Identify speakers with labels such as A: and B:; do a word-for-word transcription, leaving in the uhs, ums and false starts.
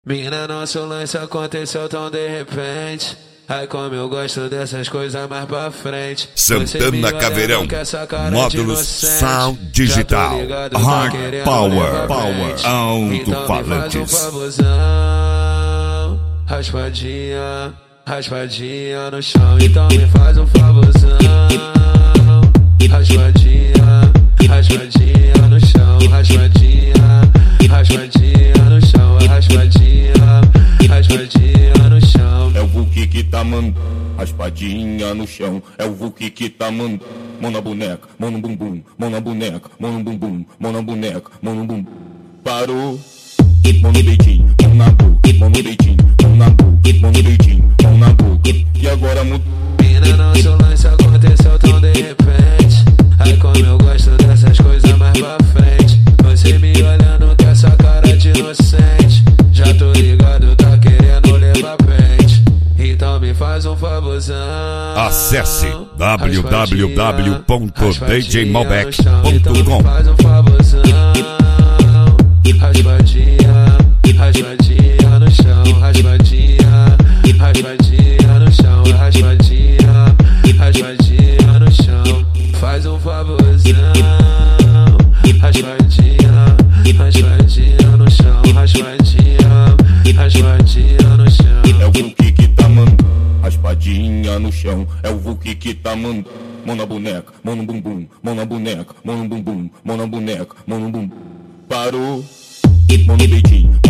A: Mina, nosso lance aconteceu tão de repente. Ai, como eu gosto dessas coisas mais pra frente.
B: Santana Caveirão, módulos Sound Digital, Hard Power, Power, alto-falantes.
A: Raspadinha, raspadinha no chão, então me faz um favorzão. Raspadinha, raspadinha no chão, raspadinha, raspadinha no chão, raspadinha, raspadinha no chão.
C: É o Vulk que tá mandando raspadinha no chão, é o Vulk que tá mandando. Mão na boneca, mão no bumbum, mão na boneca, mão no bumbum, mão na boneca, mão no bumbum. Parou, mão no deitinho, mão na boca, mão no deitinho, mão na boca, mão no deitinho, mão na boca. E agora mudou.
A: Mina, nosso lance aconteceu tão de repente. Ai, como eu gosto dessas coisas mais pra frente. Você me olhando com essa cara de inocente. Já tô ligado, tá querendo levar pente. Então me faz um favorzão.
B: Acesse w w w ponto d j malbec ponto com.
A: Faz um favorzão. Raspadinha, raspadinha no chão, raspadinha, raspadinha no chão, raspadinha, raspadinha no chão. Faz um favorzão. Raspadinha, raspadinha no chão, raspadinha, raspadinha no chão.
C: É o Vulk que tá mandando raspadinha no chão, é o Vulk que tá mandando. Mão na boneca, mão no bumbum, mão na boneca, mão no bumbum, mão na boneca, mão no bumbum. Parou, mão no deitinho,